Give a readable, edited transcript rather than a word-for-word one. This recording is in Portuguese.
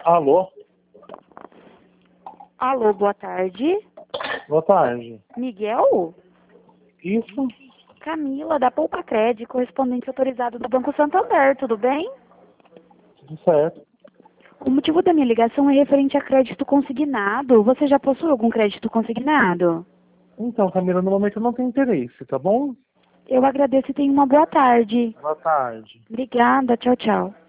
Alô? Alô, boa tarde. Boa tarde. Miguel? Isso? Camila, da Poupa Crédito, correspondente autorizado do Banco Santander, tudo bem? Tudo certo. O motivo da minha ligação é referente a crédito consignado. Você já possui algum crédito consignado? Então, Camila, no momento eu não tenho interesse, tá bom? Eu agradeço e tenha uma boa tarde. Boa tarde. Obrigada, tchau, tchau.